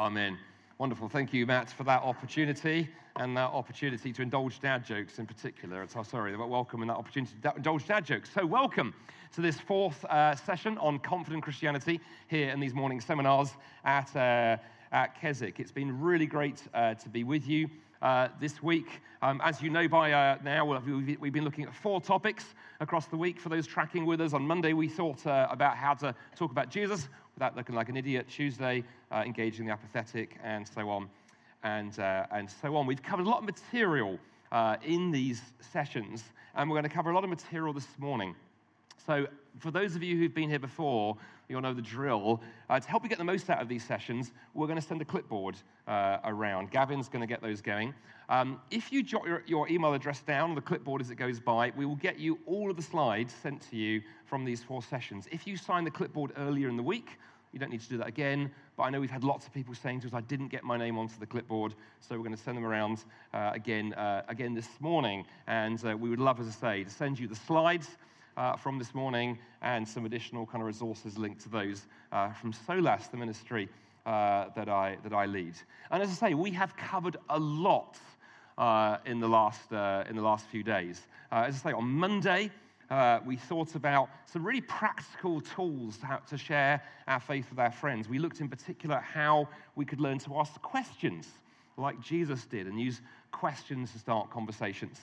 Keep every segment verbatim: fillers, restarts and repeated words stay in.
Amen. Wonderful. Thank you, Matt, for that opportunity and that opportunity to indulge dad jokes in particular. So, sorry, welcome and that opportunity to indulge dad jokes. So welcome to this fourth uh, session on Confident Christianity here in these morning seminars at, uh, at Keswick. It's been really great uh, to be with you uh, this week. Um, as you know by uh, now, we've, we've been looking at four topics across the week. For those tracking with us, on Monday we thought uh, about how to talk about Jesus without looking like an idiot. Tuesday, uh, engaging the apathetic, and so on, and uh, and so on. We've covered a lot of material uh, in these sessions, and we're going to cover a lot of material this morning. So for those of you who've been here before, you'll know the drill. Uh, to help you get the most out of these sessions, we're going to send a clipboard uh, around. Gavin's going to get those going. Um, if you jot your, your email address down on the clipboard as it goes by, we will get you all of the slides sent to you from these four sessions. If you sign the clipboard earlier in the week, you don't need to do that again, but I know we've had lots of people saying to us, I didn't get my name onto the clipboard, so we're going to send them around uh, again uh, again this morning. And uh, we would love, as I say, to send you the slides uh, from this morning and some additional kind of resources linked to those uh, from Solas, the ministry uh, that I that I lead. And as I say, we have covered a lot uh, in the last uh, in the last few days. Uh, as I say, on Monday, Uh, we thought about some really practical tools to, how to share our faith with our friends. We looked in particular at how we could learn to ask questions like Jesus did and use questions to start conversations.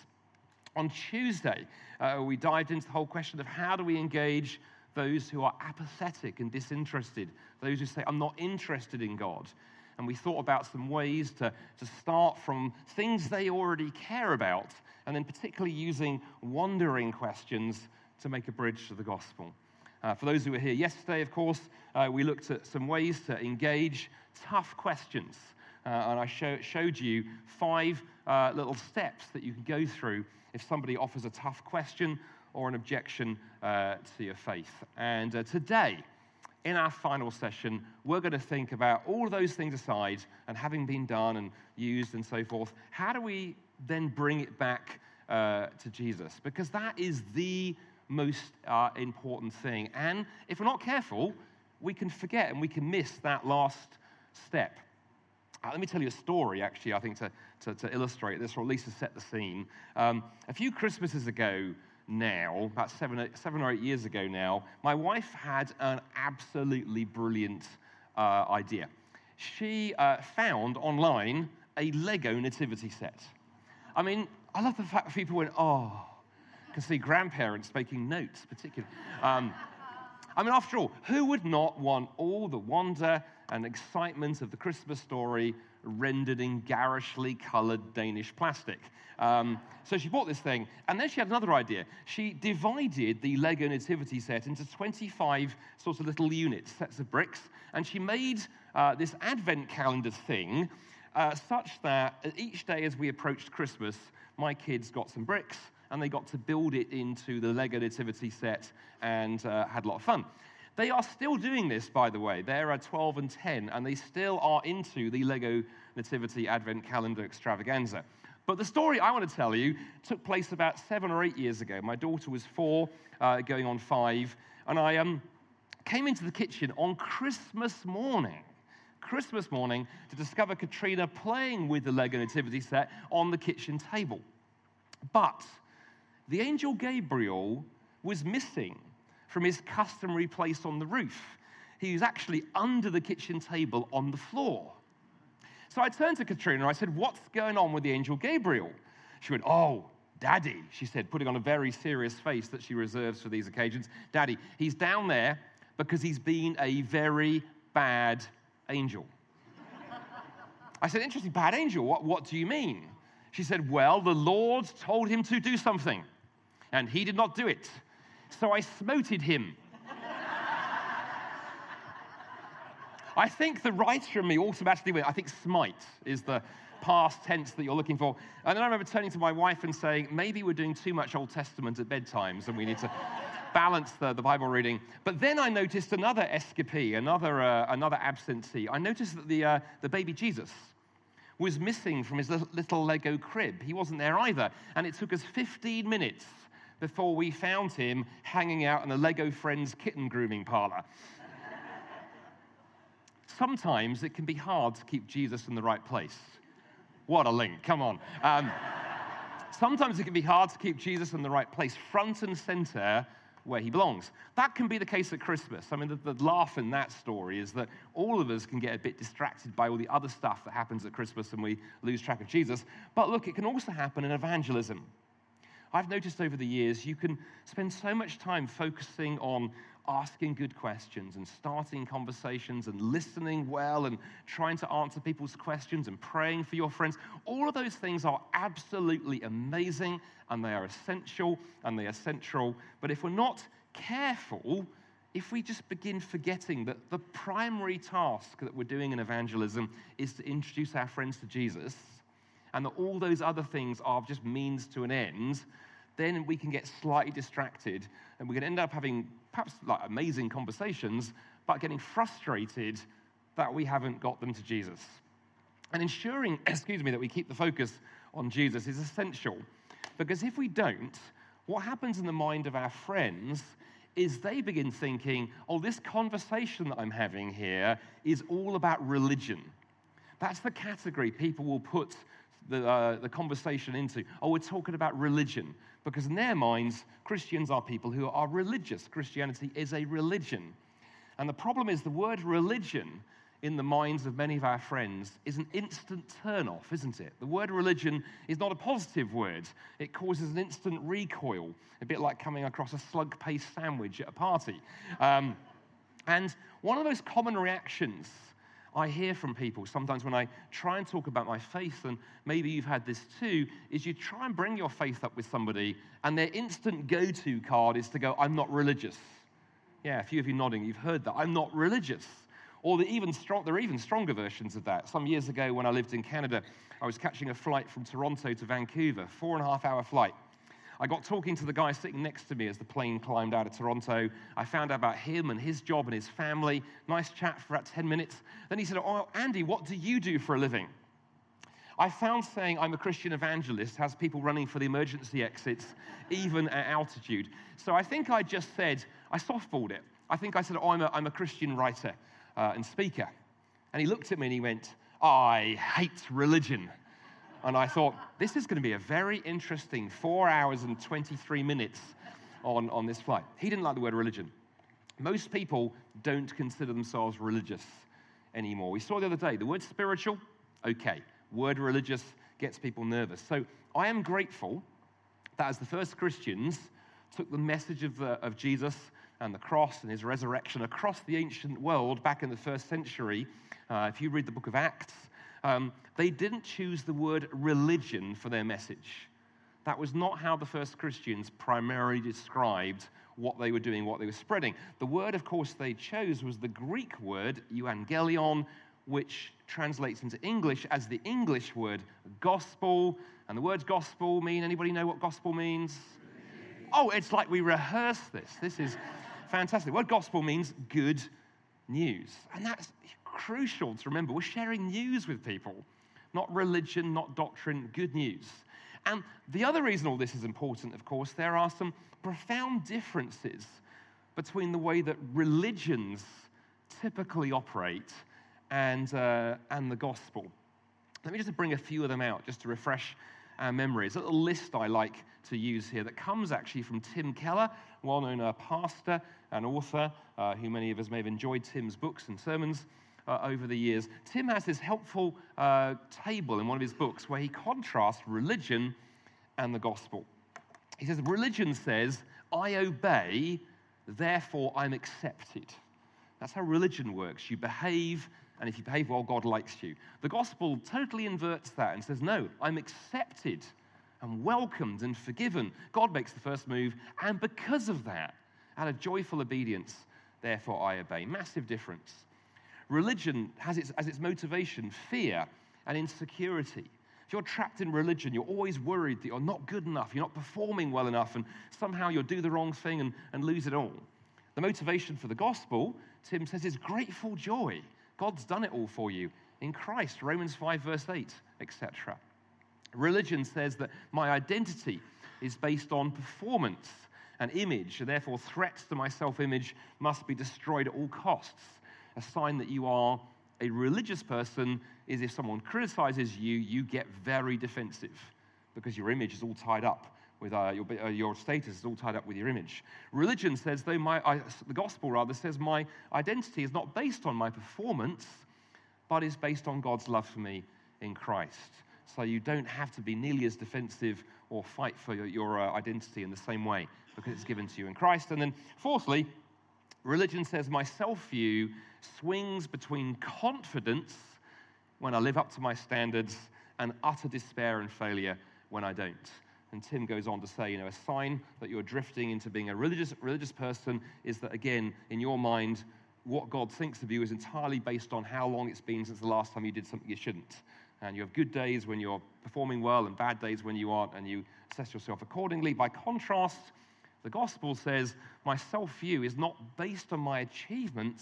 On Tuesday, uh, we dived into the whole question of how do we engage those who are apathetic and disinterested, those who say, I'm not interested in God. And we thought about some ways to, to start from things they already care about, and then particularly using wandering questions to make a bridge to the gospel. Uh, for those who were here yesterday, of course, uh, we looked at some ways to engage tough questions. Uh, and I show, showed you five uh, little steps that you can go through if somebody offers a tough question or an objection uh, to your faith. And uh, today, in our final session, we're going to think about all of those things aside and having been done and used and so forth, how do we then bring it back uh, to Jesus? Because that is the most uh, important thing. And if we're not careful, we can forget and we can miss that last step. Uh, let me tell you a story, actually, I think, to, to, to illustrate this, or at least to set the scene. Um, a few Christmases ago, now, about seven, eight, seven or eight years ago now, my wife had an absolutely brilliant uh, idea. She uh, found online a Lego nativity set. I mean, I love the fact that people went, oh, I can see grandparents making notes, particularly. Um, I mean, after all, who would not want all the wonder and excitement of the Christmas story rendered in garishly colored Danish plastic? Um, so she bought this thing, and then she had another idea. She divided the Lego nativity set into twenty-five sorts of little units, sets of bricks, and she made uh, this advent calendar thing uh, such that each day as we approached Christmas, my kids got some bricks, and they got to build it into the Lego nativity set and uh, had a lot of fun. They are still doing this, by the way. They're uh, twelve and ten, and they still are into the Lego Nativity Advent Calendar extravaganza. But the story I want to tell you took place about seven or eight years ago. My daughter was four, uh, going on five, and I um, came into the kitchen on Christmas morning, Christmas morning, to discover Katrina playing with the Lego Nativity set on the kitchen table. But the angel Gabriel was missing from his customary place on the roof. He was actually under the kitchen table on the floor. So I turned to Katrina and I said, what's going on with the angel Gabriel? She went, oh, Daddy, she said, putting on a very serious face that she reserves for these occasions. Daddy, he's down there because he's been a very bad angel. I said, interesting, bad angel, what, what do you mean? She said, well, the Lord told him to do something, and he did not do it. So I smoted him. I think the writer in me automatically went, I think smite is the past tense that you're looking for. And then I remember turning to my wife and saying, maybe we're doing too much Old Testament at bedtimes and we need to balance the, the Bible reading. But then I noticed another escapee, another uh, another absentee. I noticed that the uh, the baby Jesus was missing from his little Lego crib. He wasn't there either. And it took us fifteen minutes before we found him hanging out in a Lego Friends kitten grooming parlor. sometimes it can be hard to keep Jesus in the right place. What a link, come on. Um, sometimes it can be hard to keep Jesus in the right place, front and center where he belongs. That can be the case at Christmas. I mean, the, the laugh in that story is that all of us can get a bit distracted by all the other stuff that happens at Christmas and we lose track of Jesus. But look, it can also happen in evangelism. I've noticed over the years you can spend so much time focusing on asking good questions and starting conversations and listening well and trying to answer people's questions and praying for your friends. All of those things are absolutely amazing, and they are essential and they are central. But if we're not careful, if we just begin forgetting that the primary task that we're doing in evangelism is to introduce our friends to Jesus, and that all those other things are just means to an end, then we can get slightly distracted, and we can end up having perhaps like amazing conversations, but getting frustrated that we haven't got them to Jesus. And ensuring, excuse me, that we keep the focus on Jesus is essential, because if we don't, what happens in the mind of our friends is they begin thinking, oh, this conversation that I'm having here is all about religion. That's the category people will put the, uh, the conversation into. Oh, we're talking about religion. Because in their minds, Christians are people who are religious. Christianity is a religion. And the problem is the word religion in the minds of many of our friends is an instant turn-off, isn't it? The word religion is not a positive word. It causes an instant recoil, a bit like coming across a slug-paste sandwich at a party. Um, and one of those common reactions I hear from people sometimes when I try and talk about my faith, and maybe you've had this too, is you try and bring your faith up with somebody, and their instant go-to card is to go, I'm not religious. Yeah, a few of you nodding, you've heard that. I'm not religious. Or the even strong, there are even stronger versions of that. Some years ago when I lived in Canada, I was catching a flight from Toronto to Vancouver, four and a half hour flight. I got talking to the guy sitting next to me as the plane climbed out of Toronto. I found out about him and his job and his family. Nice chat for about ten minutes. Then he said, oh, Andy, what do you do for a living? I found saying I'm a Christian evangelist has people running for the emergency exits, even at altitude. So I think I just said, I softballed it. I think I said, oh, I'm a, I'm a Christian writer uh, and speaker. And he looked at me and he went, I hate religion. And I thought, this is going to be a very interesting four hours and twenty-three minutes on, on this flight. He didn't like the word religion. Most people don't consider themselves religious anymore. We saw the other day, the word spiritual, okay. Word religious gets people nervous. So I am grateful that as the first Christians took the message of, the, of Jesus and the cross and his resurrection across the ancient world back in the first century, uh, if you read the book of Acts, Um, they didn't choose the word religion for their message. That was not how the first Christians primarily described what they were doing, what they were spreading. The word, of course, they chose was the Greek word, euangelion, which translates into English as the English word gospel. And the word gospel mean, anybody know what gospel means? Oh, it's like we rehearsed this. This is fantastic. The word gospel means good news. And that's crucial to remember. We're sharing news with people, not religion, not doctrine, good news. And the other reason all this is important, of course, there are some profound differences between the way that religions typically operate and, uh, and the gospel. Let me just bring a few of them out just to refresh our memories. A little list I like to use here that comes actually from Tim Keller, well-known uh, pastor and author, uh, who many of us may have enjoyed Tim's books and sermons uh, over the years. Tim has this helpful uh, table in one of his books where he contrasts religion and the gospel. He says, religion says, I obey, therefore I'm accepted. That's how religion works. You behave, and if you behave well, God likes you. The gospel totally inverts that and says, no, I'm accepted and welcomed and forgiven. God makes the first move, and because of that, out of joyful obedience, therefore I obey. Massive difference. Religion has its, as its motivation fear and insecurity. If you're trapped in religion, you're always worried that you're not good enough, you're not performing well enough, and somehow you'll do the wrong thing and, and lose it all. The motivation for the gospel, Tim says, is grateful joy. God's done it all for you in Christ, Romans five, verse eight, et cetera. Religion says that my identity is based on performance and image, and therefore threats to my self-image must be destroyed at all costs, a sign that you are A religious person is if someone criticizes you, you get very defensive because your image is all tied up with uh, your, uh, your status is all tied up with your image. Religion says, though my, I, the gospel rather says my identity is not based on my performance, but is based on God's love for me in Christ. So you don't have to be nearly as defensive or fight for your, your uh, identity in the same way because it's given to you in Christ. And then fourthly, religion says my self-view swings between confidence when I live up to my standards and utter despair and failure when I don't. And Tim goes on to say, you know, a sign that you're drifting into being a religious religious person is that, again, in your mind, what God thinks of you is entirely based on how long it's been since the last time you did something you shouldn't. And you have good days when you're performing well and bad days when you aren't, and you assess yourself accordingly. By contrast, the gospel says my self-view is not based on my achievements,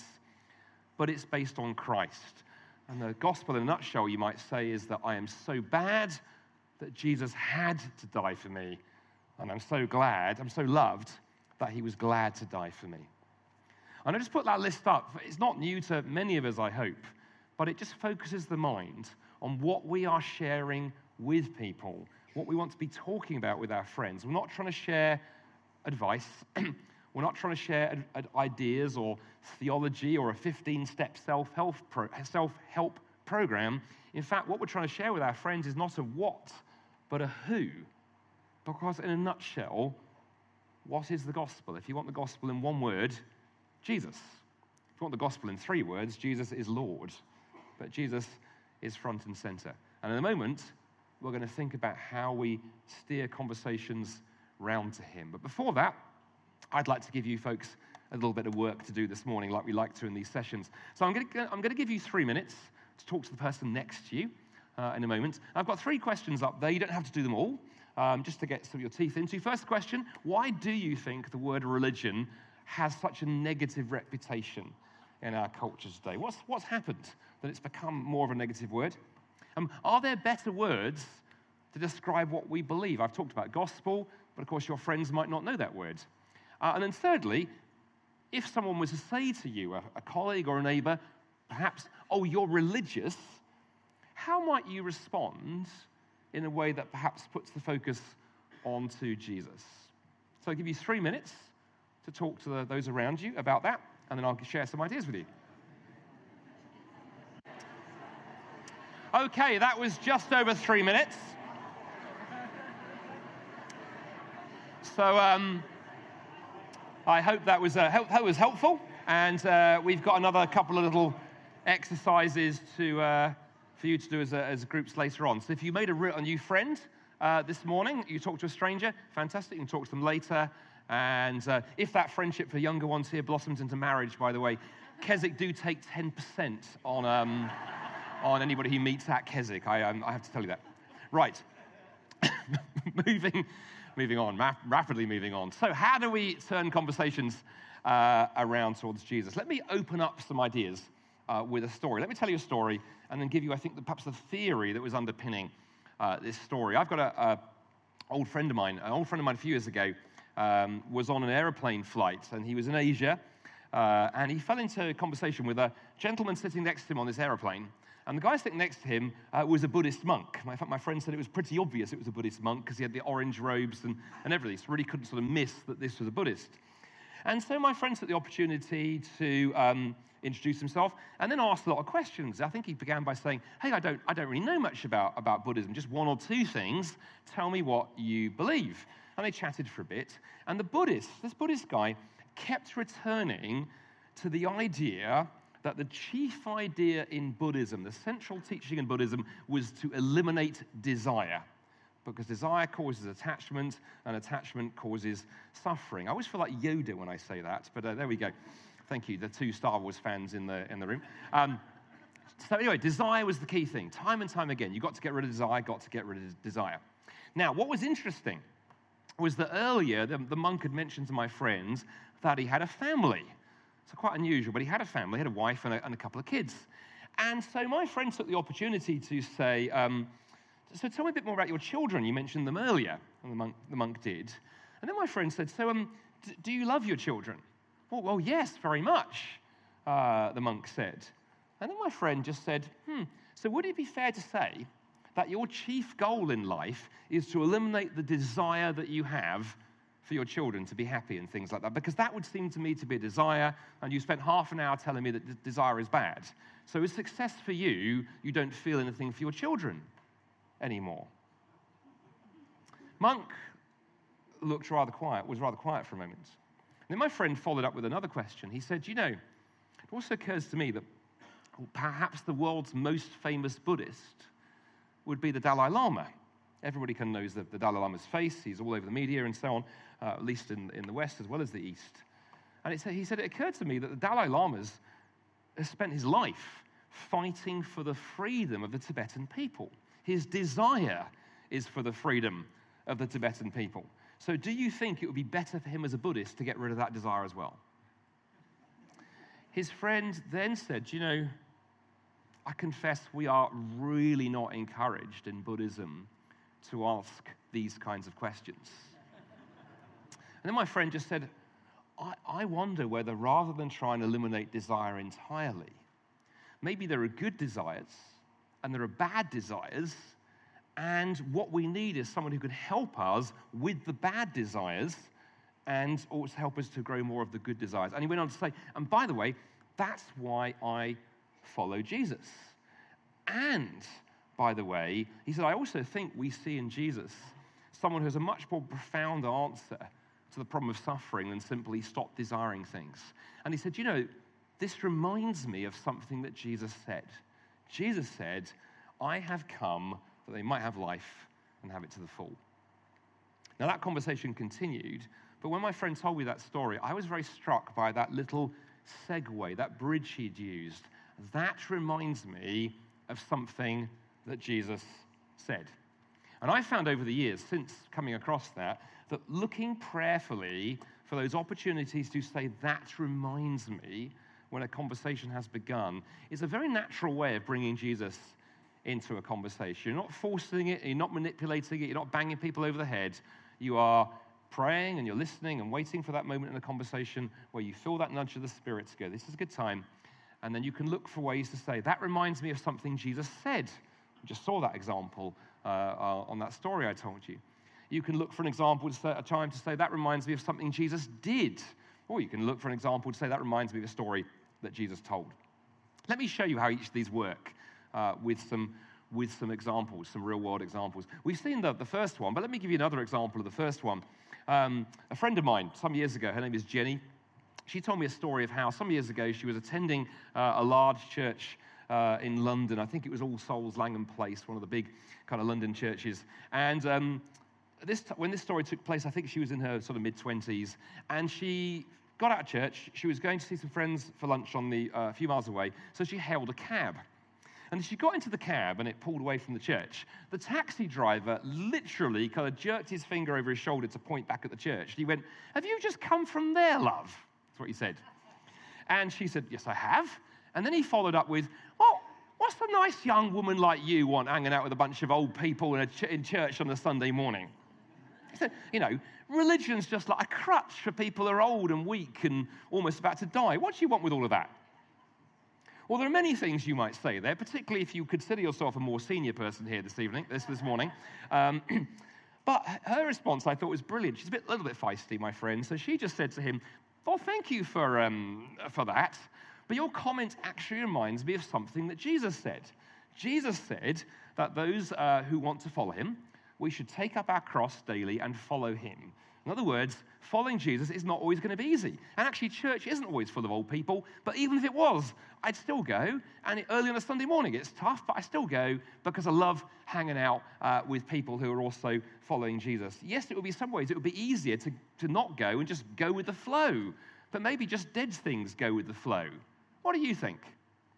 but it's based on Christ. And the gospel in a nutshell, you might say, is that I am so bad that Jesus had to die for me. And I'm so glad, I'm so loved, that he was glad to die for me. And I just put that list up. It's not new to many of us, I hope, but it just focuses the mind on what we are sharing with people, what we want to be talking about with our friends. We're not trying to share advice. We're not trying to share ad- ad- ideas or theology or a fifteen-step self-help pro- self-help program. In fact, what we're trying to share with our friends is not a what, but a who. Because in a nutshell, what is the gospel? If you want the gospel in one word, Jesus. If you want the gospel in three words, Jesus is Lord. But Jesus is front and center. And in a moment, we're going to think about how we steer conversations round to him. But before that, I'd like to give you folks a little bit of work to do this morning, like we like to in these sessions. So I'm going to, I'm going to give you three minutes to talk to the person next to you uh, in a moment. I've got three questions up there. You don't have to do them all, um, just to get some of your teeth into. First question, why do you think the word religion has such a negative reputation in our culture today? What's, what's happened that it's become more of a negative word? Um, are there better words to describe what we believe? I've talked about gospel, but of course your friends might not know that word. Uh, and then thirdly, if someone was to say to you, a, a colleague or a neighbor, perhaps, oh, you're religious, how might you respond in a way that perhaps puts the focus onto Jesus? So I'll give you three minutes to talk to the, those around you about that, and then I'll share some ideas with you. Okay, that was just over three minutes. So um, I hope that was, uh, help, that was helpful, and uh, we've got another couple of little exercises to uh, for you to do as, a, as groups later on. So if you made a, re- a new friend uh, this morning, you talked to a stranger, fantastic, you can talk to them later. And uh, if that friendship for younger ones here blossoms into marriage, by the way, Keswick do take ten percent on um, on anybody who meets at Keswick. I, um, I have to tell you that. Right. moving, moving on, ma- rapidly moving on. So how do we turn conversations uh, around towards Jesus? Let me open up some ideas uh, with a story. Let me tell you a story and then give you, I think, the, perhaps the theory that was underpinning uh, this story. I've got an old friend of mine, an old friend of mine a few years ago, Um, was on an aeroplane flight, and he was in Asia, uh, and he fell into a conversation with a gentleman sitting next to him on this aeroplane, and the guy sitting next to him uh, was a Buddhist monk. In fact, my friend said it was pretty obvious it was a Buddhist monk because he had the orange robes and, and everything, so really couldn't sort of miss that this was a Buddhist. And so my friend took the opportunity to um, introduce himself and then asked a lot of questions. I think he began by saying, hey, I don't, I don't really know much about, about Buddhism, just one or two things. Tell me what you believe. And they chatted for a bit. And the Buddhist, this Buddhist guy, kept returning to the idea that the chief idea in Buddhism, the central teaching in Buddhism, was to eliminate desire. Because desire causes attachment, and attachment causes suffering. I always feel like Yoda when I say that, but uh, there we go. Thank you, the two Star Wars fans in the, in the room. Um, so anyway, desire was the key thing. Time and time again, you got to get rid of desire, got to get rid of desire. Now, what was interesting was that earlier, the, the monk had mentioned to my friends that he had a family. So quite unusual, but he had a family, he had a wife and a, and a couple of kids. And so my friend took the opportunity to say, um, so tell me a bit more about your children. You mentioned them earlier, and the monk, the monk did. And then my friend said, so um, d- do you love your children? Well, well yes, very much, uh, the monk said. And then my friend just said, hmm, so would it be fair to say that your chief goal in life is to eliminate the desire that you have for your children to be happy and things like that? Because that would seem to me to be a desire, and you spent half an hour telling me that d- desire is bad. So is success for you, you don't feel anything for your children anymore? Monk looked rather quiet, was rather quiet for a moment. And then my friend followed up with another question. He said, you know, it also occurs to me that perhaps the world's most famous Buddhist would be the Dalai Lama. Everybody kind of knows the, the Dalai Lama's face. He's all over the media and so on, uh, at least in, in the West as well as the East. And it said, he said, it occurred to me that the Dalai Lama has spent his life fighting for the freedom of the Tibetan people. His desire is for the freedom of the Tibetan people. So do you think it would be better for him as a Buddhist to get rid of that desire as well? His friend then said, you know, I confess we are really not encouraged in Buddhism to ask these kinds of questions. And then my friend just said, I, I wonder whether rather than try and eliminate desire entirely, maybe there are good desires and there are bad desires, and what we need is someone who can help us with the bad desires and also help us to grow more of the good desires. And he went on to say, and by the way, that's why I follow Jesus. And, by the way, he said, I also think we see in Jesus someone who has a much more profound answer to the problem of suffering than simply stop desiring things. And he said, you know, this reminds me of something that Jesus said. Jesus said, I have come that they might have life and have it to the full. Now, that conversation continued, but when my friend told me that story, I was very struck by that little segue, that bridge he'd used. That reminds me of something that Jesus said. And I found over the years, since coming across that, that looking prayerfully for those opportunities to say, that reminds me, when a conversation has begun, is a very natural way of bringing Jesus into a conversation. You're not forcing it, you're not manipulating it, you're not banging people over the head. You are praying and you're listening and waiting for that moment in the conversation where you feel that nudge of the Spirit to go, this is a good time. And then you can look for ways to say, that reminds me of something Jesus said. We just saw that example uh, uh, on that story I told you. You can look for an example, to say, a time to say, that reminds me of something Jesus did. Or you can look for an example to say, that reminds me of a story that Jesus told. Let me show you how each of these work uh, with some with some examples, some real-world examples. We've seen the, the first one, but let me give you another example of the first one. Um, a friend of mine, some years ago, her name is Jenny, she told me a story of how some years ago she was attending uh, a large church uh, in London. I think it was All Souls Langham Place, one of the big kind of London churches. And um, this t- when this story took place, I think she was in her sort of mid-twenties, and she got out of church. She was going to see some friends for lunch on the uh, a few miles away, so she hailed a cab. And she got into the cab and it pulled away from the church. The taxi driver literally kind of jerked his finger over his shoulder to point back at the church. He went, have you just come from there, love? That's what he said. And she said, yes, I have. And then he followed up with, well, what's a nice young woman like you want hanging out with a bunch of old people in, a ch- in church on a Sunday morning? He said, you know, religion's just like a crutch for people who are old and weak and almost about to die. What do you want with all of that? Well, there are many things you might say there, particularly if you consider yourself a more senior person here this evening, this, this morning. Um, but her response, I thought, was brilliant. She's a, bit, a little bit feisty, my friend. So she just said to him, well, thank you for, um, for that. But your comment actually reminds me of something that Jesus said. Jesus said that those uh, who want to follow him, we should take up our cross daily and follow him. In other words, following Jesus is not always going to be easy. And actually, church isn't always full of old people. But even if it was, I'd still go. And early on a Sunday morning, it's tough, but I still go because I love hanging out uh, with people who are also following Jesus. Yes, it would be some ways, it would be easier to, to not go and just go with the flow. But maybe just dead things go with the flow. What do you think?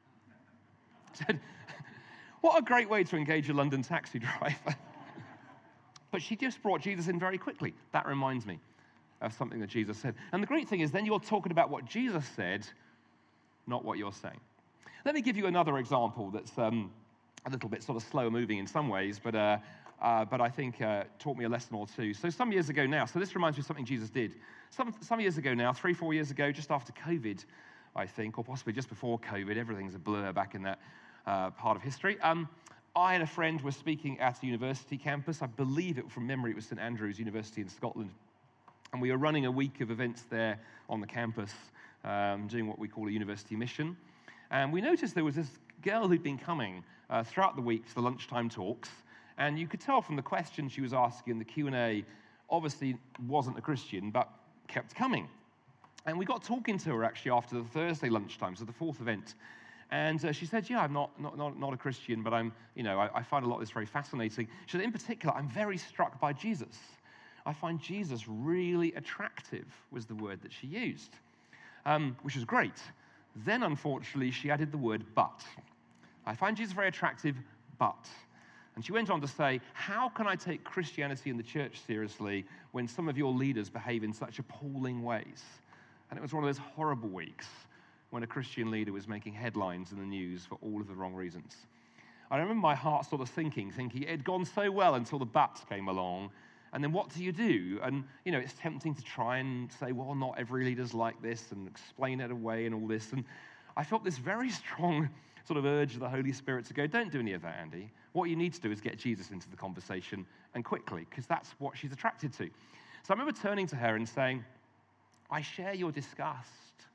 What a great way to engage a London taxi driver. But she just brought Jesus in very quickly. That reminds me of something that Jesus said. And the great thing is then you're talking about what Jesus said, not what you're saying. Let me give you another example that's um, a little bit sort of slower moving in some ways, but, uh, uh, but I think uh, taught me a lesson or two. So some years ago now, so this reminds me of something Jesus did. Some, some years ago now, three, four years ago, just after COVID, I think, or possibly just before COVID. Everything's a blur back in that uh, part of history. Um, I and a friend were speaking at a university campus. I believe it, from memory, it was St Andrews University in Scotland. And we were running a week of events there on the campus, um, doing what we call a university mission. And we noticed there was this girl who'd been coming uh, throughout the week to the lunchtime talks. And you could tell from the questions she was asking in the Q and A, obviously wasn't a Christian, but kept coming. And we got talking to her, actually, after the Thursday lunchtime, so the fourth event. And uh, she said, yeah, I'm not, not, not, not a Christian, but I'm, you know, I, I find a lot of this very fascinating. She said, in particular, I'm very struck by Jesus. I find Jesus really attractive, was the word that she used, um, which was great. Then, unfortunately, she added the word but. I find Jesus very attractive, but. And she went on to say, how can I take Christianity and the church seriously when some of your leaders behave in such appalling ways? And it was one of those horrible weeks when a Christian leader was making headlines in the news for all of the wrong reasons. I remember my heart sort of thinking, thinking it had gone so well until the but came along. And then what do you do? And, you know, it's tempting to try and say, well, not every leader's like this, and explain it away and all this. And I felt this very strong sort of urge of the Holy Spirit to go, don't do any of that, Andy. What you need to do is get Jesus into the conversation, and quickly, because that's what she's attracted to. So I remember turning to her and saying, I share your disgust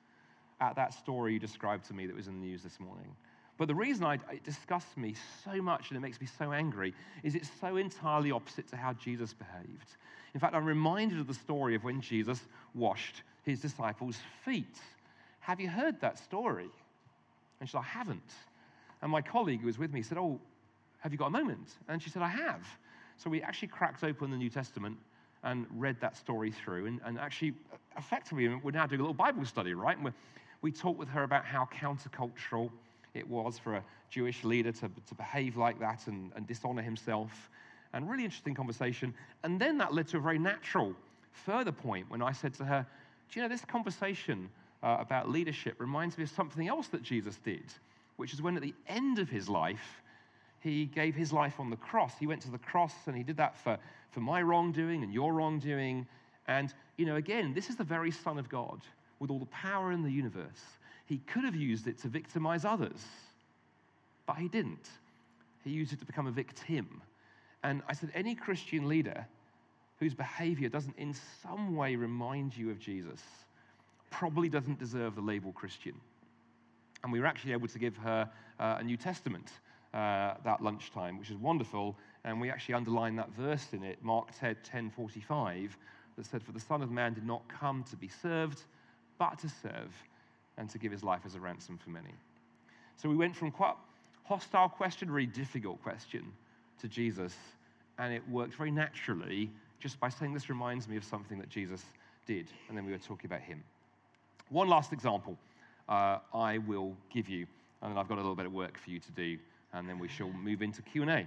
at that story you described to me that was in the news this morning. But the reason I, it disgusts me so much and it makes me so angry is it's so entirely opposite to how Jesus behaved. In fact, I'm reminded of the story of when Jesus washed his disciples' feet. Have you heard that story? And she said, I haven't. And my colleague who was with me said, oh, have you got a moment? And she said, I have. So we actually cracked open the New Testament and read that story through. And, and actually, effectively, we're now doing a little Bible study, right? And we talked with her about how countercultural it was for a Jewish leader to, to behave like that and, and dishonor himself. And really interesting conversation. And then that led to a very natural further point when I said to her, do you know, this conversation uh, about leadership reminds me of something else that Jesus did, which is when at the end of his life, he gave his life on the cross. He went to the cross and he did that for, for my wrongdoing and your wrongdoing. And, you know, again, this is the very Son of God with all the power in the universe. He could have used it to victimize others, but he didn't. He used it to become a victim. And I said, any Christian leader whose behavior doesn't in some way remind you of Jesus probably doesn't deserve the label Christian. And we were actually able to give her uh, a New Testament uh, that lunchtime, which is wonderful. And we actually underlined that verse in it, Mark ten forty-five, that said, for the Son of Man did not come to be served, but to serve, and to give his life as a ransom for many. So we went from quite hostile question, really difficult question, to Jesus, and it worked very naturally just by saying, this reminds me of something that Jesus did, and then we were talking about him. One last example uh, I will give you, and then I've got a little bit of work for you to do, and then we shall move into Q and A.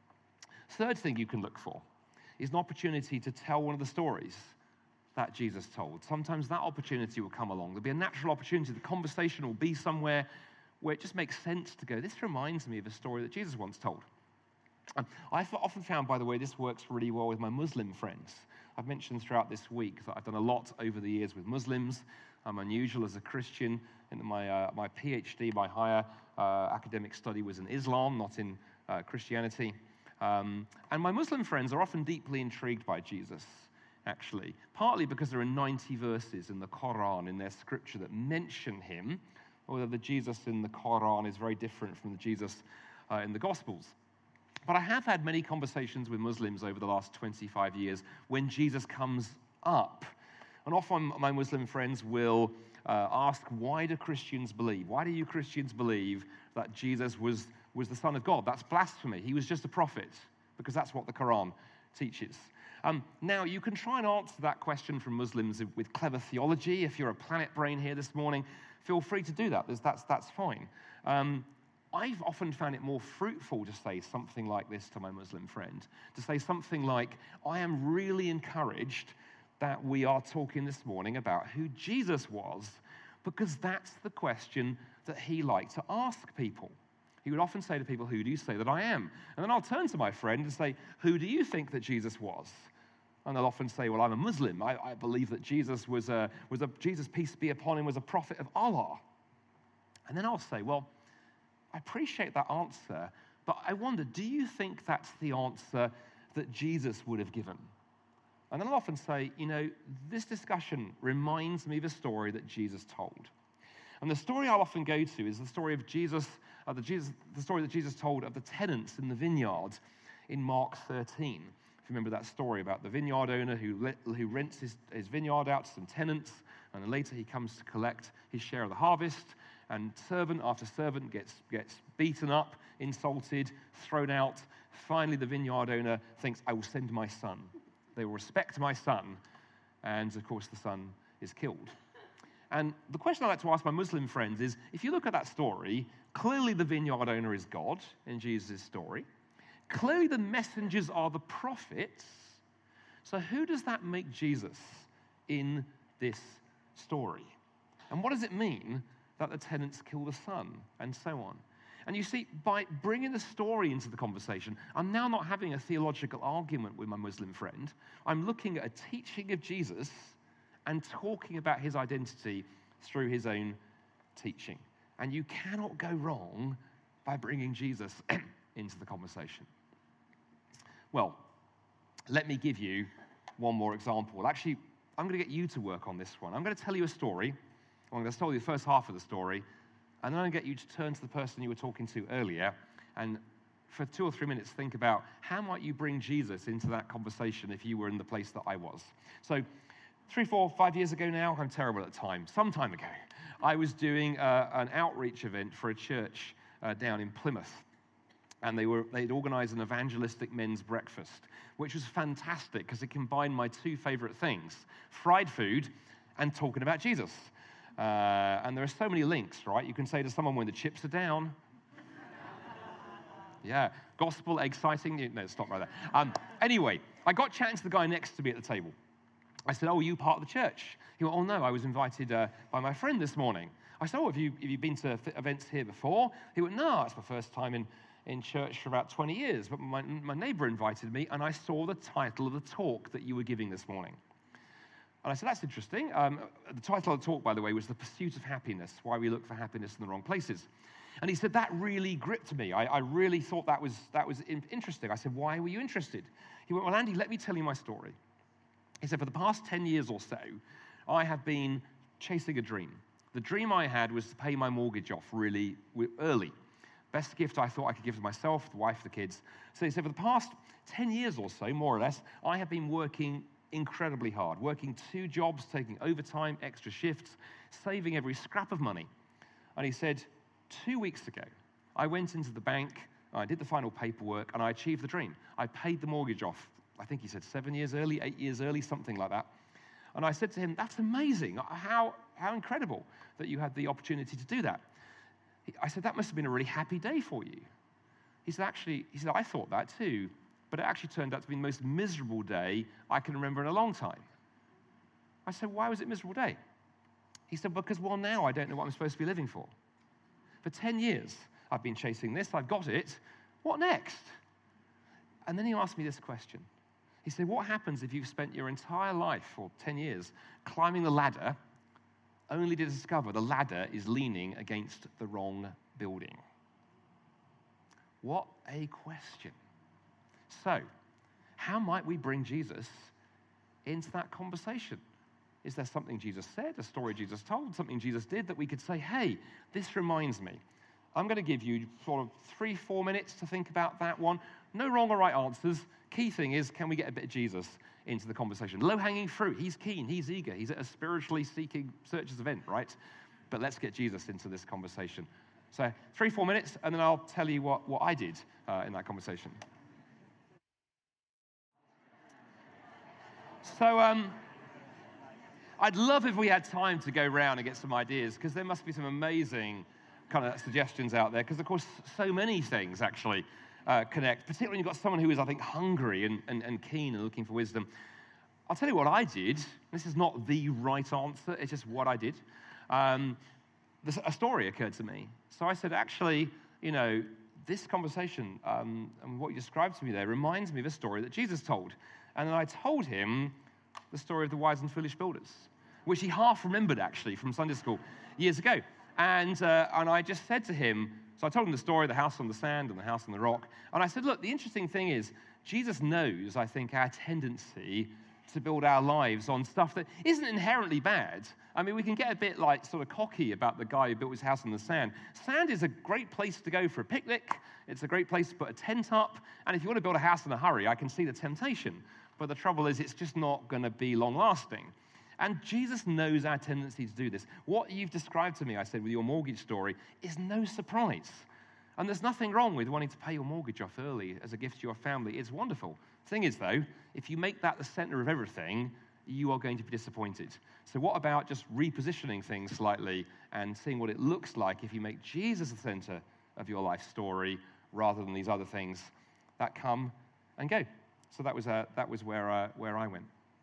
Third thing you can look for is an opportunity to tell one of the stories that Jesus told. Sometimes that opportunity will come along. There'll be a natural opportunity. The conversation will be somewhere where it just makes sense to go, this reminds me of a story that Jesus once told. Um, I've often found, by the way, this works really well with my Muslim friends. I've mentioned throughout this week that I've done a lot over the years with Muslims. I'm unusual as a Christian. In my, uh, my PhD, my higher uh, academic study was in Islam, not in uh, Christianity. Um, and my Muslim friends are often deeply intrigued by Jesus, actually, partly because there are ninety verses in the Quran, in their scripture, that mention him, although the Jesus in the Quran is very different from the Jesus uh, in the Gospels. But I have had many conversations with Muslims over the last twenty-five years when Jesus comes up. And often my Muslim friends will uh, ask, why do Christians believe? Why do you Christians believe that Jesus was, was the Son of God? That's blasphemy. He was just a prophet, because that's what the Quran teaches. Um, now, you can try and answer that question from Muslims with clever theology. If you're a planet brain here this morning, feel free to do that. That's, that's fine. Um, I've often found it more fruitful to say something like this to my Muslim friend, to say something like, I am really encouraged that we are talking this morning about who Jesus was, because that's the question that he liked to ask people. He would often say to people, who do you say that I am? And then I'll turn to my friend and say, who do you think that Jesus was? And they'll often say, well, I'm a Muslim. I, I believe that Jesus was a, was a, Jesus, peace be upon him, was a prophet of Allah. And then I'll say, well, I appreciate that answer, but I wonder, do you think that's the answer that Jesus would have given? And then I'll often say, you know, this discussion reminds me of a story that Jesus told. And the story I'll often go to is the story of Jesus, uh, the, Jesus the story that Jesus told of the tenants in the vineyard in Mark thirteen. If you remember that story about the vineyard owner who, let, who rents his, his vineyard out to some tenants, and then later he comes to collect his share of the harvest, and servant after servant gets, gets beaten up, insulted, thrown out. Finally, the vineyard owner thinks, I will send my son. They will respect my son, and of course the son is killed. And the question I like to ask my Muslim friends is, if you look at that story, clearly the vineyard owner is God in Jesus' story. Clearly the messengers are the prophets. So who does that make Jesus in this story? And what does it mean that the tenants kill the son, and so on? And you see, by bringing the story into the conversation, I'm now not having a theological argument with my Muslim friend. I'm looking at a teaching of Jesus and talking about his identity through his own teaching. And you cannot go wrong by bringing Jesus into the conversation. Well, let me give you one more example. Actually, I'm going to get you to work on this one. I'm going to tell you a story. I'm going to tell you the first half of the story, and then I'm going to get you to turn to the person you were talking to earlier, and for two or three minutes think about how might you bring Jesus into that conversation if you were in the place that I was. So three, four, five years ago now, I'm terrible at time, some time ago, I was doing uh, an outreach event for a church uh, down in Plymouth. And they were, they'd organized an evangelistic men's breakfast, which was fantastic because it combined my two favorite things, fried food and talking about Jesus. Uh, and there are so many links, right? You can say to someone when the chips are down. Yeah, gospel, exciting. No, stop right there. Um, anyway, I got chatting to the guy next to me at the table. I said, oh, are you part of the church? He went, oh, no, I was invited uh, by my friend this morning. I said, oh, have you, have you been to events here before? He went, no, it's my first time in in church for about twenty years, but my, my neighbor invited me, and I saw the title of the talk that you were giving this morning. And I said, that's interesting. Um, the title of the talk, by the way, was The Pursuit of Happiness, Why We Look for Happiness in the Wrong Places. And he said, that really gripped me. I, I really thought that was, that was in, interesting. I said, why were you interested? He went, well, Andy, let me tell you my story. He said, for the past ten years or so, I have been chasing a dream. The dream I had was to pay my mortgage off really early. Best gift I thought I could give to myself, the wife, the kids. So he said, for the past ten years or so, more or less, I have been working incredibly hard, working two jobs, taking overtime, extra shifts, saving every scrap of money. And he said, two weeks ago, I went into the bank, I did the final paperwork, and I achieved the dream. I paid the mortgage off, I think he said seven years early, eight years early, something like that. And I said to him, that's amazing. How, how incredible that you had the opportunity to do that. I said, that must have been a really happy day for you. He said, actually, he said, I thought that too, but it actually turned out to be the most miserable day I can remember in a long time. I said, why was it a miserable day? He said, because, well, now I don't know what I'm supposed to be living for. For ten years, I've been chasing this, I've got it. What next? And then he asked me this question. He said, what happens if you've spent your entire life, or ten years, climbing the ladder, only to discover the ladder is leaning against the wrong building? What a question. So, how might we bring Jesus into that conversation? Is there something Jesus said, a story Jesus told, something Jesus did that we could say, hey, this reminds me? I'm going to give you sort of three, four minutes to think about that one. No wrong or right answers. Key thing is, can we get a bit of Jesus into the conversation? Low-hanging fruit. He's keen. He's eager. He's at a spiritually seeking searchers event, right? But let's get Jesus into this conversation. So three, four minutes, and then I'll tell you what, what I did uh, in that conversation. So um, I'd love if we had time to go around and get some ideas, because there must be some amazing kind of suggestions out there, because, of course, so many things actually uh, connect, particularly when you've got someone who is, I think, hungry and, and, and keen and looking for wisdom. I'll tell you what I did. This is not the right answer. It's just what I did. Um, this, a story occurred to me. So I said, actually, you know, this conversation um, and what you described to me there reminds me of a story that Jesus told. And then I told him the story of the wise and foolish builders, which he half remembered, actually, from Sunday school years ago. And, uh, and I just said to him, so I told him the story, the house on the sand and the house on the rock. And I said, look, the interesting thing is, Jesus knows, I think, our tendency to build our lives on stuff that isn't inherently bad. I mean, we can get a bit like sort of cocky about the guy who built his house on the sand. Sand is a great place to go for a picnic. It's a great place to put a tent up. And if you want to build a house in a hurry, I can see the temptation. But the trouble is, it's just not going to be long-lasting. And Jesus knows our tendency to do this. What you've described to me, I said, with your mortgage story, is no surprise. And there's nothing wrong with wanting to pay your mortgage off early as a gift to your family. It's wonderful. The thing is, though, if you make that the center of everything, you are going to be disappointed. So what about just repositioning things slightly and seeing what it looks like if you make Jesus the center of your life story rather than these other things that come and go? So that was, uh, that was where, uh, where I went.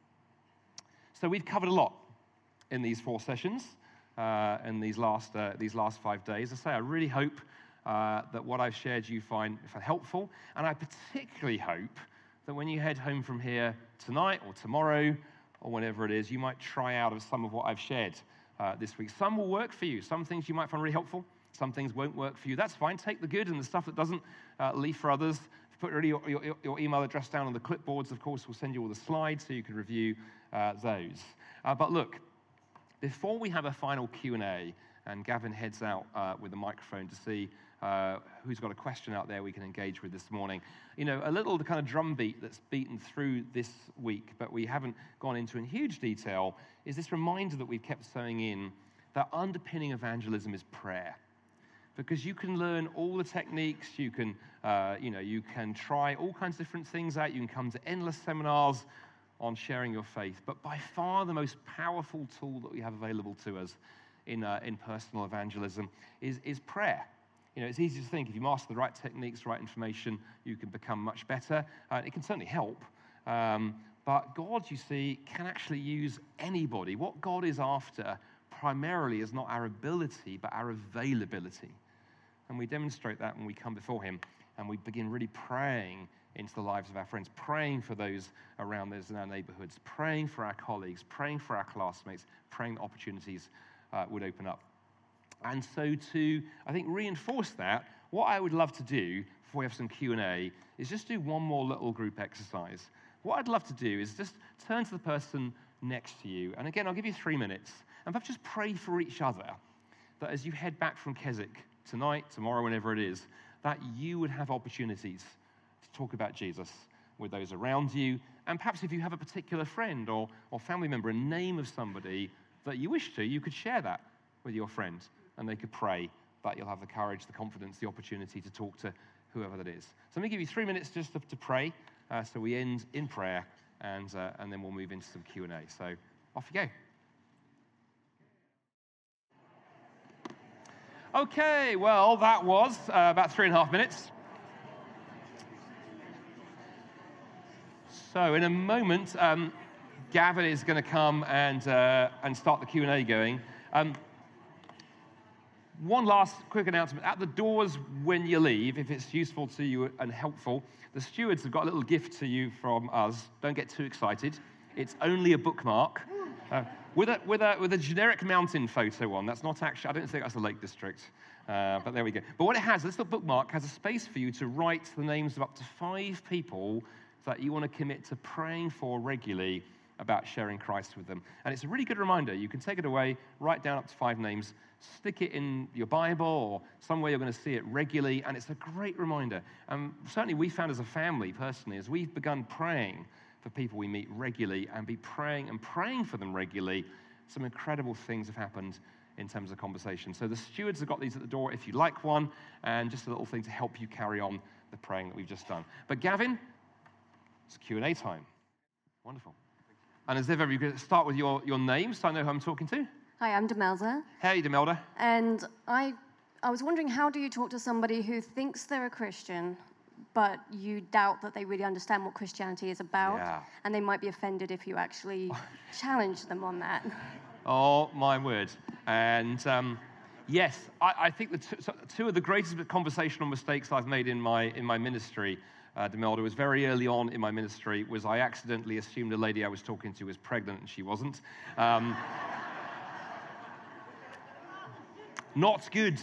So we've covered a lot in these four sessions, uh, in these last, uh, these last five days. I say I really hope uh, that what I've shared you find, find helpful, and I particularly hope that when you head home from here tonight or tomorrow or whenever it is, you might try out of some of what I've shared uh, this week. Some will work for you. Some things you might find really helpful. Some things won't work for you. That's fine. Take the good and the stuff that doesn't, uh, leave for others. Put really your, your, your email address down on the clipboards. Of course, we'll send you all the slides so you can review uh, those. Uh, but look, before we have a final Q and A, and Gavin heads out uh, with a microphone to see uh, who's got a question out there we can engage with this morning. You know, a little the kind of drumbeat that's beaten through this week, but we haven't gone into in huge detail, is this reminder that we've kept sewing in that underpinning evangelism is prayer. Because you can learn all the techniques, you can, uh, you know, you can try all kinds of different things out, you can come to endless seminars on sharing your faith, but by far the most powerful tool that we have available to us in, uh, in personal evangelism is, is prayer. You know, it's easy to think if you master the right techniques, the right information, you can become much better. Uh, it can certainly help, um, but God, you see, can actually use anybody. What God is after primarily is not our ability, but our availability. And we demonstrate that when we come before him and we begin really praying into the lives of our friends, praying for those around us in our neighborhoods, praying for our colleagues, praying for our classmates, praying that opportunities uh, would open up. And so to, I think, reinforce that, what I would love to do before we have some Q and A is just do one more little group exercise. What I'd love to do is just turn to the person next to you, and again, I'll give you three minutes, and perhaps just pray for each other, that as you head back from Keswick tonight, tomorrow, whenever it is, that you would have opportunities to talk about Jesus with those around you, and perhaps if you have a particular friend or, or family member, a name of somebody that you wish to, you could share that with your friend, and they could pray that you'll have the courage, the confidence, the opportunity to talk to whoever that is. So let me give you three minutes just to, to pray, uh, so we end in prayer, and, uh, and then we'll move into some Q and A. So off you go. Okay, well, that was uh, about three and a half minutes. So in a moment, um, Gavin is going to come and, uh, and start the Q and A going. Um, one last quick announcement. At the doors when you leave, if it's useful to you and helpful, the stewards have got a little gift to you from us. Don't get too excited. It's only a bookmark. Uh, with, a, with, a, with a generic mountain photo on. That's not actually, I don't think that's the Lake District, uh, but there we go. But what it has, this little bookmark has a space for you to write the names of up to five people that you want to commit to praying for regularly about sharing Christ with them. And it's a really good reminder. You can take it away, write down up to five names, stick it in your Bible or somewhere you're going to see it regularly, and it's a great reminder. And certainly we found as a family, personally, as we've begun praying for people we meet regularly and be praying and praying for them regularly, some incredible things have happened in terms of conversation. So the stewards have got these at the door if you'd like one, and just a little thing to help you carry on the praying that we've just done. But Gavin, it's Q and A time. Wonderful. And as ever, you can start with your, your name so I know who I'm talking to. Hi, I'm Demelda. Hey, Demelda. And I, I was wondering, how do you talk to somebody who thinks they're a Christian, but you doubt that they really understand what Christianity is about, Yeah. and they might be offended if you actually challenge them on that? Oh, my word. And um, yes, I, I think the two, so two of the greatest conversational mistakes I've made in my, in my ministry, uh, Demelda, was very early on in my ministry, was I accidentally assumed a lady I was talking to was pregnant, and she wasn't. Um, Not good.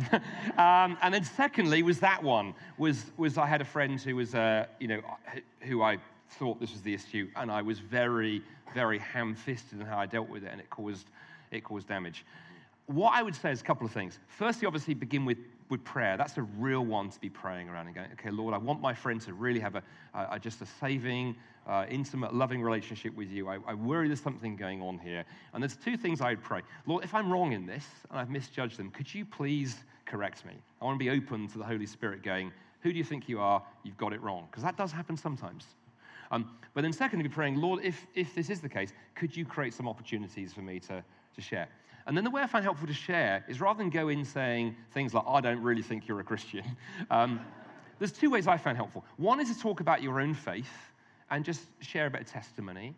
um, and then secondly was that one, was, was I had a friend who was, uh, you know, who I thought this was the issue, and I was very, very ham-fisted in how I dealt with it, and it caused, it caused damage. What I would say is a couple of things. Firstly, obviously, begin with, with prayer. That's a real one to be praying around and going, okay, Lord, I want my friend to really have a, a, a just a saving, uh, intimate, loving relationship with you. I, I worry there's something going on here. And there's two things I would pray. Lord, if I'm wrong in this and I've misjudged them, could you please correct me? I want to be open to the Holy Spirit going, who do you think you are? You've got it wrong. Because that does happen sometimes. Um, but then secondly, be praying, Lord, if, if this is the case, could you create some opportunities for me to, to share? And then the way I find helpful to share is rather than go in saying things like, I don't really think you're a Christian, um, there's two ways I found helpful. One is to talk about your own faith and just share a bit of testimony.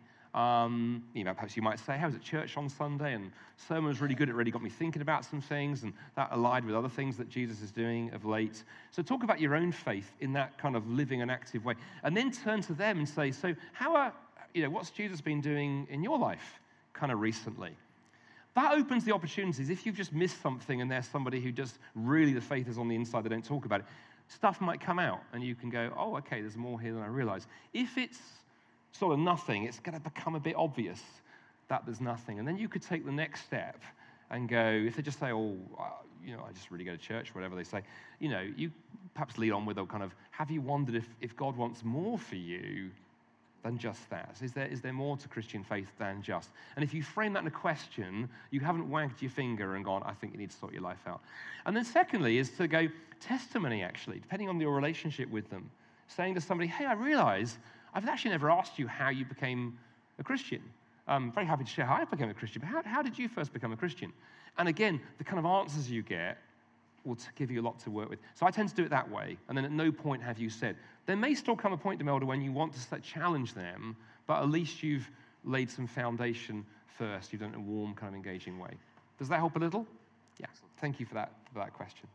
Um, you know, perhaps you might say, how was it church on Sunday? And sermon was really good. It really got me thinking about some things, and that allied with other things that Jesus is doing of late. So talk about your own faith in that kind of living and active way. And then turn to them and say, so how are, you know, what's Jesus been doing in your life kind of recently? That opens the opportunities. If you've just missed something and there's somebody who just really the faith is on the inside, they don't talk about it, stuff might come out and you can go, oh, okay, there's more here than I realized. If it's sort of nothing, it's going to become a bit obvious that there's nothing. And then you could take the next step and go, if they just say, oh, uh, you know, I just really go to church, whatever they say, you know, you perhaps lead on with a kind of, have you wondered if, if God wants more for you than just that? Is there, is there more to Christian faith than just? And if you frame that in a question, you haven't wagged your finger and gone, I think you need to sort your life out. And then secondly is to go testimony, actually, depending on your relationship with them. Saying to somebody, hey, I realize I've actually never asked you how you became a Christian. I'm very happy to share how I became a Christian, but how, how did you first become a Christian? And again, the kind of answers you get will give you a lot to work with. So I tend to do it that way, and then at no point have you said. There may still come a point, Demelda, when you want to challenge them, but at least you've laid some foundation first. You've done it in a warm, kind of engaging way. Does that help a little? Yeah. Thank you for that, for that question.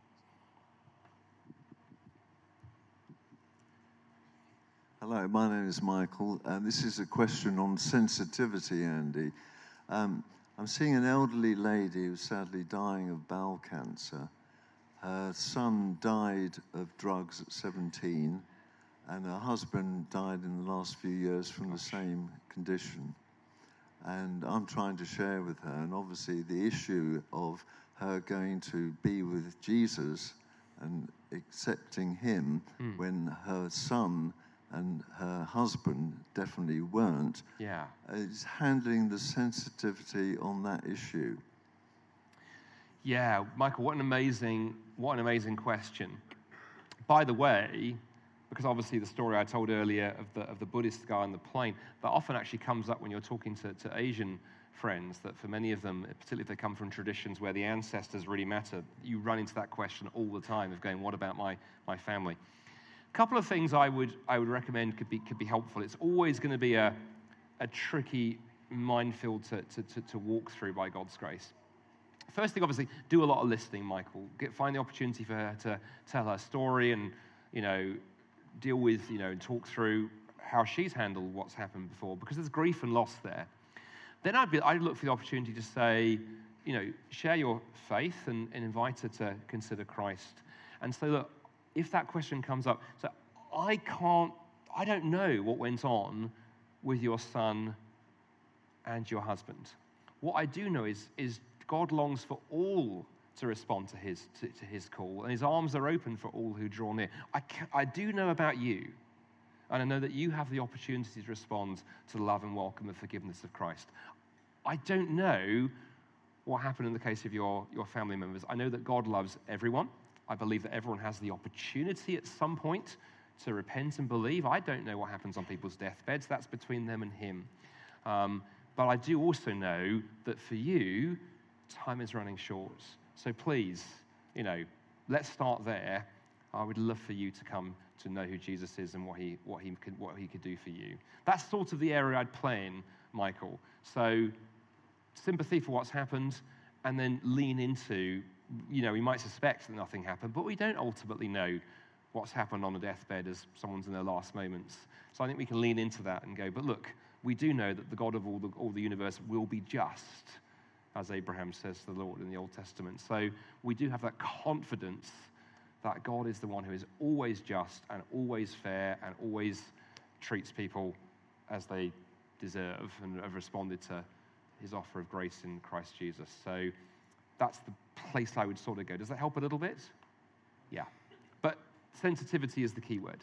Hello, my name is Michael, and this is a question on sensitivity, Andy. Um, I'm seeing an elderly lady who's sadly dying of bowel cancer. Her son died of drugs at seventeen, and her husband died in the last few years from the same condition. And I'm trying to share with her, and obviously the issue of her going to be with Jesus and accepting him mm. when her son and her husband definitely weren't, yeah. is handling the sensitivity on that issue. Yeah, Michael, what an amazing, what an amazing question. By the way, because obviously the story I told earlier of the of the Buddhist guy on the plane, that often actually comes up when you're talking to, to Asian friends, that for many of them, particularly if they come from traditions where the ancestors really matter, you run into that question all the time of going, what about my, my family? A couple of things I would I would recommend could be could be helpful. It's always going to be a a tricky minefield to, to, to, to walk through by God's grace. First thing, obviously, do a lot of listening, Michael. Get, find the opportunity for her to tell her story and, you know, deal with, you know, and talk through how she's handled what's happened before, because there's grief and loss there. Then I'd, be, I'd look for the opportunity to say, you know, share your faith and, and invite her to consider Christ. And so, look, if that question comes up, so I can't, I don't know what went on with your son and your husband. What I do know is, is God longs for all to respond to his to, to his call, and his arms are open for all who draw near. I, can, I do know about you, and I know that you have the opportunity to respond to the love and welcome and forgiveness of Christ. I don't know what happened in the case of your, your family members. I know that God loves everyone. I believe that everyone has the opportunity at some point to repent and believe. I don't know what happens on people's deathbeds. That's between them and him. Um, but I do also know that for you, time is running short. So please, you know, let's start there. I would love for you to come to know who Jesus is and what he what he could what he could do for you. That's sort of the area I'd play in, Michael. So sympathy for what's happened, and then lean into, you know, we might suspect that nothing happened, but we don't ultimately know what's happened on a deathbed as someone's in their last moments. So I think we can lean into that and go, but look, we do know that the God of all the, all the universe will be just. as Abraham says to the Lord in the Old Testament. So we do have that confidence that God is the one who is always just and always fair and always treats people as they deserve and have responded to his offer of grace in Christ Jesus. So that's the place I would sort of go. Does that help a little bit? Yeah. But sensitivity is the key word.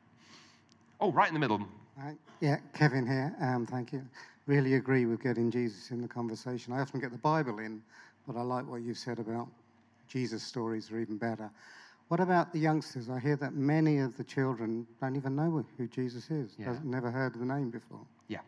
Oh, right in the middle. Right. Yeah, Kevin here. Um, thank you. Really agree with getting Jesus in the conversation. I often get the Bible in, but I like what you've said about Jesus stories are even better. What about the youngsters? I hear that many of the children don't even know who Jesus is. Yeah. Doesn't, never heard of the name before. Yeah.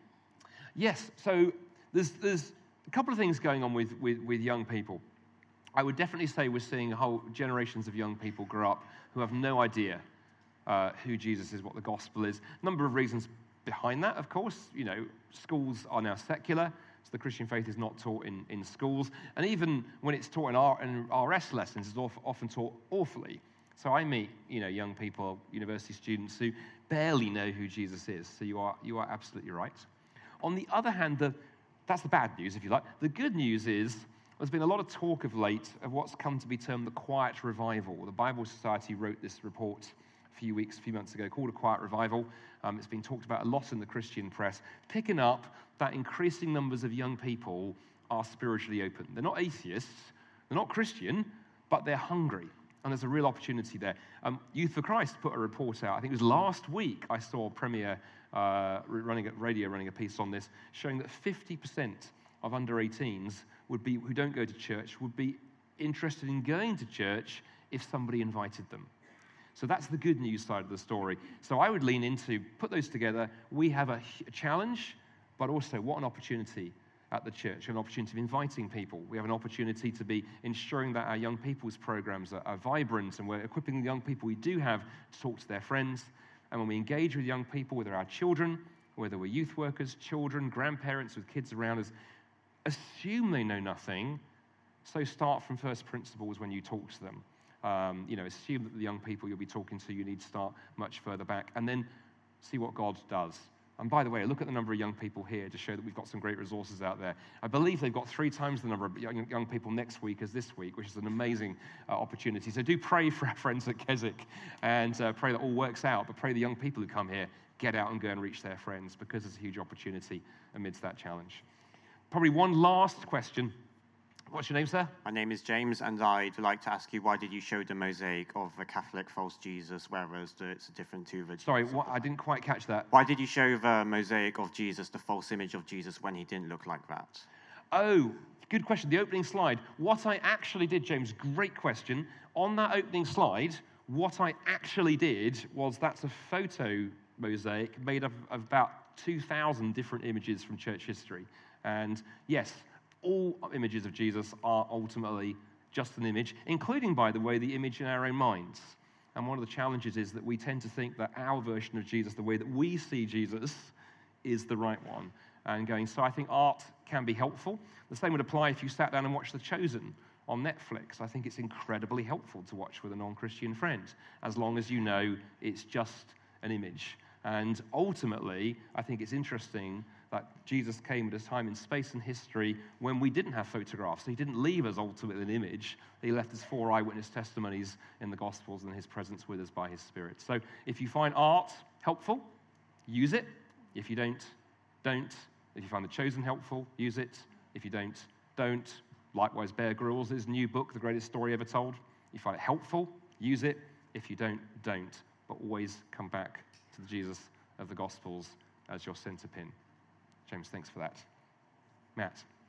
Yes, so there's there's a couple of things going on with, with, with young people. I would definitely say we're seeing whole generations of young people grow up who have no idea uh, who Jesus is, what the gospel is. A number of reasons behind that, of course. You know, schools are now secular, so the Christian faith is not taught in, in schools. And even when it's taught in, R, in R S lessons, it's often taught awfully. So I meet, you know, young people, university students who barely know who Jesus is. So you are you are absolutely right. On the other hand, the, that's the bad news, if you like. The good news is there's been a lot of talk of late of what's come to be termed the Quiet Revival. The Bible Society wrote this report a few weeks, a few months ago, called A Quiet Revival. Um, it's been talked about a lot in the Christian press, picking up that increasing numbers of young people are spiritually open. They're not atheists, they're not Christian, but they're hungry. And there's a real opportunity there. Um, Youth for Christ put a report out. I think it was last week I saw Premier uh, running at radio running a piece on this, showing that fifty percent of under eighteens would be who don't go to church would be interested in going to church if somebody invited them. So that's the good news side of the story. So I would lean into, put those together. We have a, a challenge, but also what an opportunity at the church, an opportunity of inviting people. We have an opportunity to be ensuring that our young people's programs are, are vibrant, and we're equipping the young people we do have to talk to their friends. And when we engage with young people, whether our children, whether we're youth workers, children, grandparents with kids around us, assume they know nothing, so start from first principles when you talk to them. Um, you know, assume that the young people you'll be talking to, you need to start much further back, and then see what God does. And by the way, look at the number of young people here to show that we've got some great resources out there. I believe they've got three times the number of young, young people next week as this week, which is an amazing uh, opportunity. So do pray for our friends at Keswick and uh, pray that all works out, but pray the young people who come here get out and go and reach their friends, because there's a huge opportunity amidst that challenge. Probably one last question. What's your name, sir? My name is James, and I'd like to ask you, why did you show the mosaic of a Catholic false Jesus, whereas the, it's different to the... Sorry, what, I didn't quite catch that. Why did you show the mosaic of Jesus, the false image of Jesus, when he didn't look like that? Oh, good question. The opening slide. What I actually did, James, great question. On that opening slide, what I actually did was that's a photo mosaic made up of about two thousand different images from church history. And yes, all images of Jesus are ultimately just an image, including, by the way, the image in our own minds. And one of the challenges is that we tend to think that our version of Jesus, the way that we see Jesus, is the right one. And going, so I think art can be helpful. The same would apply if you sat down and watched The Chosen on Netflix. I think it's incredibly helpful to watch with a non-Christian friend, as long as you know it's just an image. And ultimately, I think it's interesting that Jesus came at a time in space and history when we didn't have photographs. He didn't leave us ultimately an image. He left us four eyewitness testimonies in the Gospels and his presence with us by his Spirit. So if you find art helpful, use it. If you don't, don't. If you find The Chosen helpful, use it. If you don't, don't. Likewise, Bear Grylls' new book, The Greatest Story Ever Told. If you find it helpful, use it. If you don't, don't. But always come back to the Jesus of the Gospels as your center pin. James, thanks for that. Matt.